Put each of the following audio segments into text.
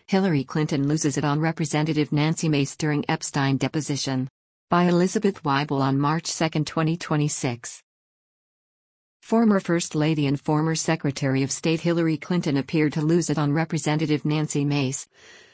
Hillary Clinton loses it on Representative Nancy Mace during Epstein deposition. By Elizabeth Weibel on March 2, 2026. Former First Lady and former Secretary of State Hillary Clinton appeared to lose it on Representative Nancy Mace,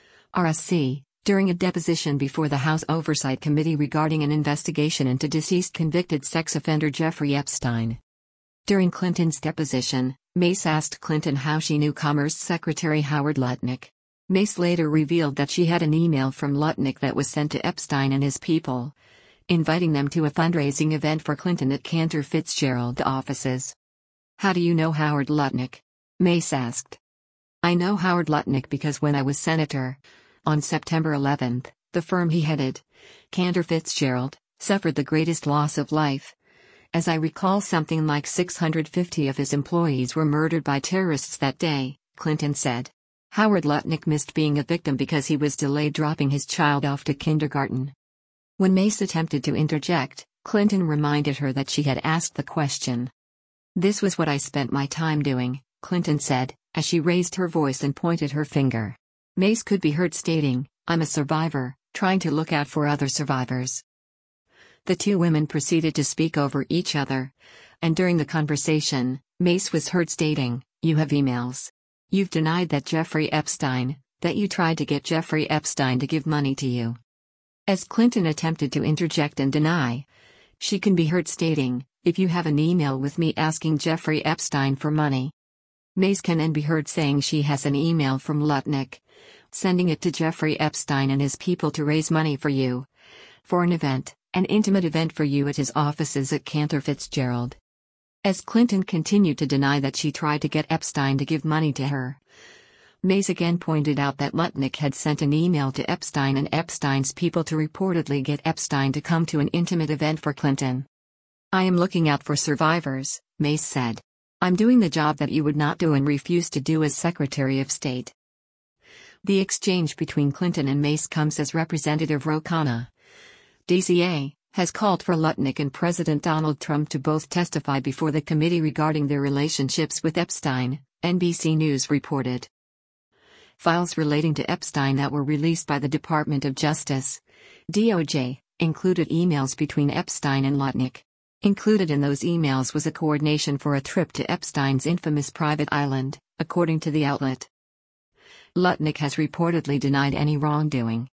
RSC, during a deposition before the House Oversight Committee regarding an investigation into deceased convicted sex offender Jeffrey Epstein. During Clinton's deposition, Mace asked Clinton how she knew Commerce Secretary Howard Lutnick. Mace later revealed that she had an email from Lutnick that was sent to Epstein and his people, inviting them to a fundraising event for Clinton at Cantor Fitzgerald offices. "How do you know Howard Lutnick?" Mace asked. "I know Howard Lutnick because when I was senator, on September 11, the firm he headed, Cantor Fitzgerald, suffered the greatest loss of life. As I recall, something like 650 of his employees were murdered by terrorists that day," Clinton said. Howard Lutnick missed being a victim because he was delayed dropping his child off to kindergarten. When Mace attempted to interject, Clinton reminded her that she had asked the question. "This was what I spent my time doing," Clinton said, as she raised her voice and pointed her finger. Mace could be heard stating, "I'm a survivor, trying to look out for other survivors." The two women proceeded to speak over each other, and during the conversation, Mace was heard stating, "You have emails. You've denied that that you tried to get Jeffrey Epstein to give money to you." As Clinton attempted to interject and deny, she can be heard stating, "If you have an email with me asking Jeffrey Epstein for money." Mace can then be heard saying she has an email from Lutnick, sending it to Jeffrey Epstein and his people to raise money for you, for an intimate event for you at his offices at Cantor Fitzgerald. As Clinton continued to deny that she tried to get Epstein to give money to her, Mace again pointed out that Lutnick had sent an email to Epstein and Epstein's people to reportedly get Epstein to come to an intimate event for Clinton. "I am looking out for survivors," Mace said. "I'm doing the job that you would not do and refuse to do as Secretary of State." The exchange between Clinton and Mace comes as Representative Ro Khanna, DCA, has called for Lutnick and President Donald Trump to both testify before the committee regarding their relationships with Epstein, NBC News reported. Files relating to Epstein that were released by the Department of Justice, DOJ, included emails between Epstein and Lutnick. Included in those emails was a coordination for a trip to Epstein's infamous private island, according to the outlet. Lutnick has reportedly denied any wrongdoing.